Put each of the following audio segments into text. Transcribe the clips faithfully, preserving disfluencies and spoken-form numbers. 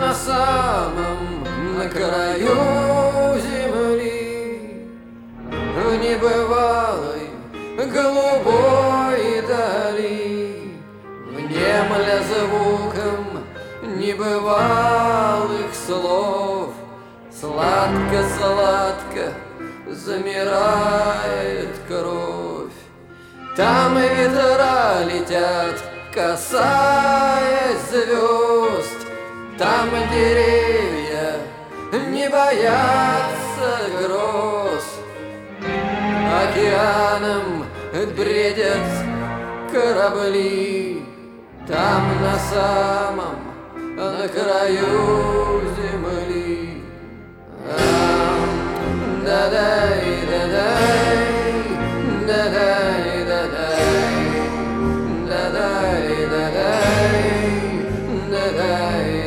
на самом, на краю земли, в небывалой голубой дали, внемля звуком небывалых слов, сладко-сладко замирает кровь. Там ветра летят, касаясь звезд, там деревья не боятся гроз. Океаном бредят корабли, там на самом, на краю земли. Да-дай, да-дай, да-дай, да-дай, да-дай, да-дай, да-дай,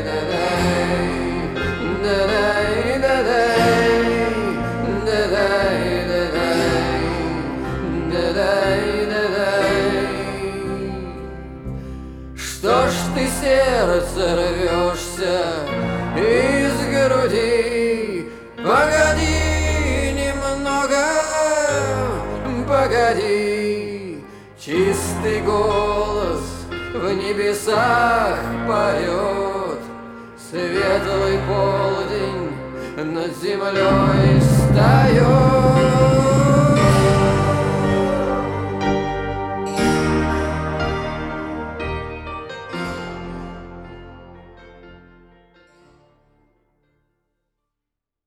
да-дай, да-дай, да-дай, да-дай, да-дай. Что ж ты, сердце, рвешься из груди? Погоди немного, погоди. Чистый голос в небесах поет, светлый полдень над землей встает.